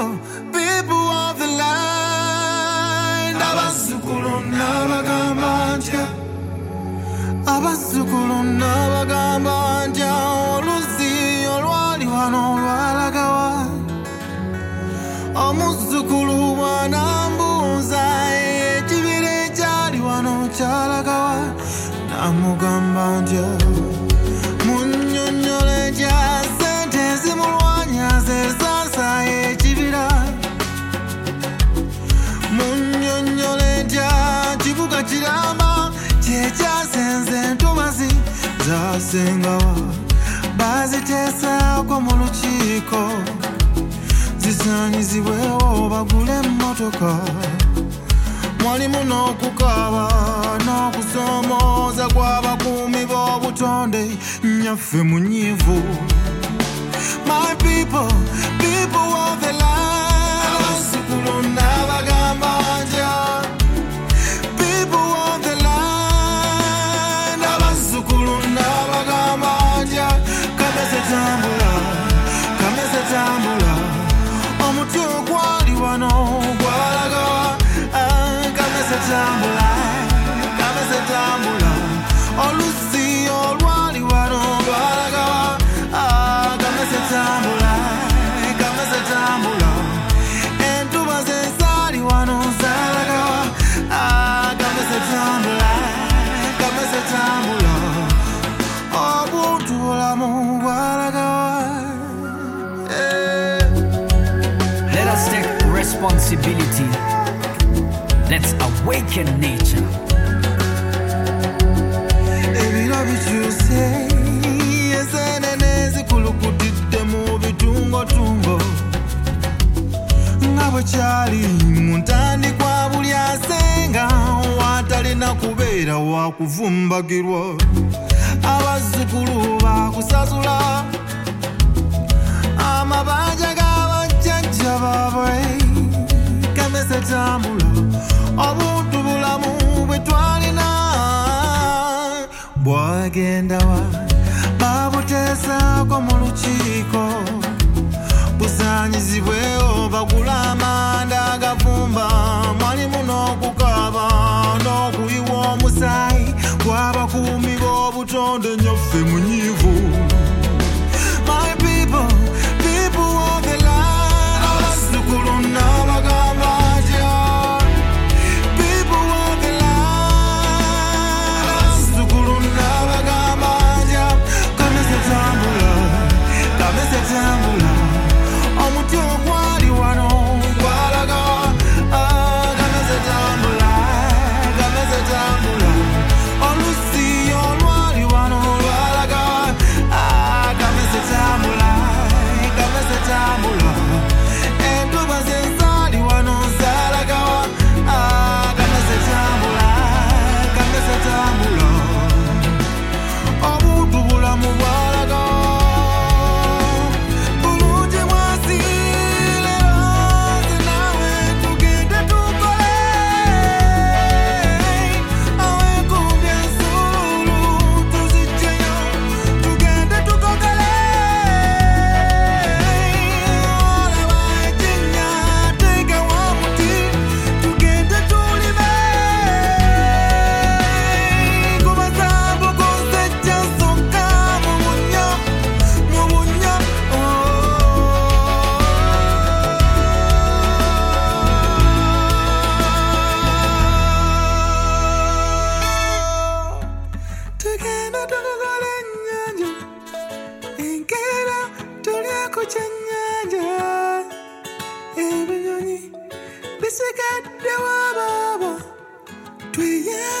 people of the land. Abazukulu n'abagamba ntya, abazukulu n'abagamba ntya, oluzi olwali wano lwalaga wa? Omuzukulu bw'anambuuza ekibira ekyali wano kyalaga wa? Namugamba ntya, munnyonnyole ntya ssente ezimulwanya ze zaansaaye ekibira. Munnyonnyole ntya kibuga kiramba kye kyasenze entobazi zaasengawa? Baaziteesaako mu lukiiko zisaanyizibwewo bagule emmotoka. Mwalimu n'okukaaba n'okusoomooza kw'abakuumi b'obutonde, nnyaffe munyiivu. My people, people of the land. Abazukulu n'abagamba ntya, people of the land. Abazukulu n'abagamba ntya, kamese tambula, kamese tambula. Omuti ogwali wano gwalaga wa? Kamese tambula, kamese tambula. Oluzi olwali wano lwalaga wa? Kamese tambula, kamese tambula. Entuba ze zaali wano zaalaga wa? Kamese tambula, kamese tambula. Obuntu bulamu bwalaga wa? Let us take responsibility. Let's awaken nature. Ebiro bikyuse, enseenene zikulukutidde mu bitungotungo, nga bwe kyali mu ntandikwa buli asenga watalina kubeera wa kuvumbagirwa. Abazzukulu baakusasula amabanja g'abajjajja baabwe. Kamese tambula, obuntu bulamu bwe twalina bwagenda wa? Babuteesaako mu lukiiko busaanyizibwewo bagula amanda agavumba. Mwalimu n'okukaaba n'okuyiwa omusaayi gw'abakuumi b'obutonde, nnyaffe munyiivu. My people, people of the land. Abazukulu n'abagamba ntya, people of the land. Abazukulu n'abagamba ntya, kamese tambula, kamese tambula. Omuti ogwali wano gwalaga wa? Kamese tambula, kamese tambula. Oluzi olwali wano lwalaga wa? Kamese tambula, kamese tambula. Entuba ze zaali wano zaalaga wa? Kamese tambula, kamese tambula. Obuntu bulamu bwalaga wa? Bulungi mwasi leero nze naawe tugende tukole. Aweekumbye ensuulu tuziggyeyo, tugende tukogole. Olaba ekinnya teeka wa muti, tugende tulime. Kubazaabu konsejja nsokka mu bunnya, mu bunnya. Tugenda tukogole ennyanja, enkeera tulyeko kyennyanja. Ebinyonyi bisigadde wa baaba, tweyambeko.